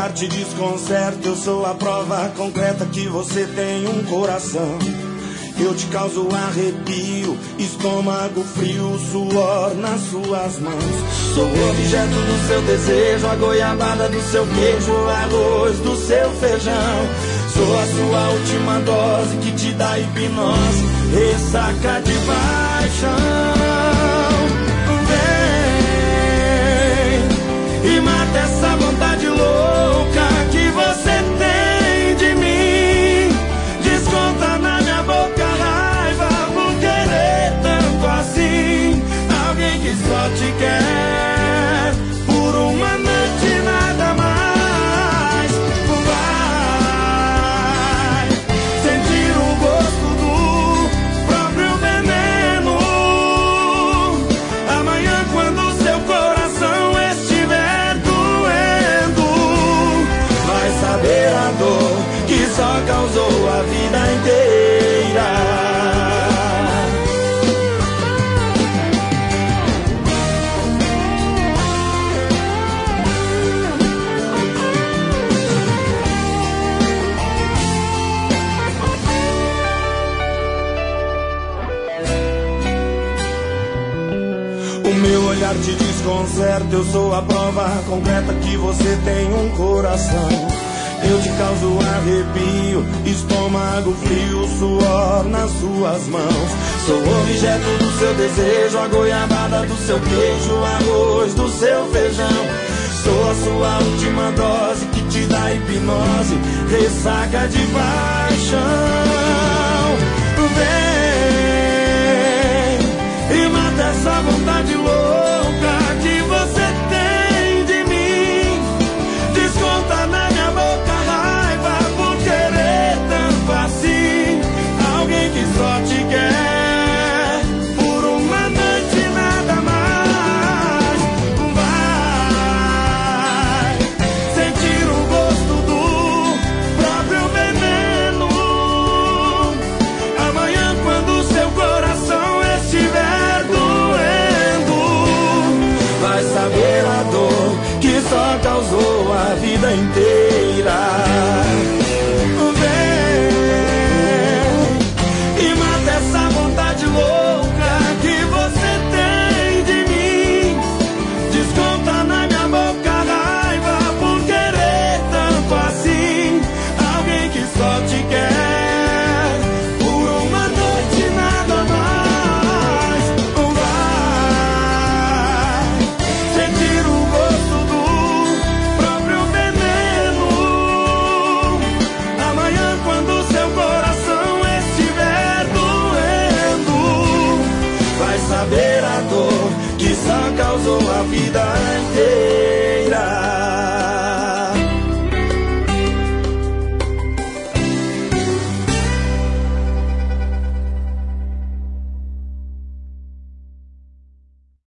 olhar te desconcerta, eu sou a prova concreta que você tem um coração. Eu te causo arrepio, estômago frio, suor nas suas mãos. Sou o objeto do seu desejo, a goiabada do seu queijo, o arroz do seu feijão. Sou a sua última dose que te dá hipnose, ressaca de paixão. Vem e mata essa vontade louca que você tem de mim. Desconta na minha boca a raiva por querer tanto assim. Alguém que só te quer por uma noite, nada mais. Vai sentir o gosto do próprio veneno. Amanhã, quando seu coração estiver doendo, vai saber a dor que só causou a vida inteira. O meu olhar te desconcerta, eu sou a prova concreta que você tem um coração. Eu te causo arrepio, estômago frio, suor nas suas mãos. Sou o objeto do seu desejo, a goiabada do seu queijo, o arroz do seu feijão. Sou a sua última dose que te dá hipnose, ressaca de paixão. Vem e mata essa vontade louca que você tem de mim. Desconta na minha boca a raiva por querer tanto assim. Alguém que só te quer por uma noite, nada mais. Vai sentir o gosto do próprio veneno. Amanhã, quando seu coração estiver doendo, vai saber a dor que só causou a vida inteira. Vem e mata essa vontade louca que você tem de mim. Desconta na minha boca a raiva por querer tanto assim. Alguém que só te quer por uma noite, nada mais. Vai sentir o gosto do próprio veneno. Amanhã, quando seu coração estiver doendo, vai saber a dor que só causou a vida inteira.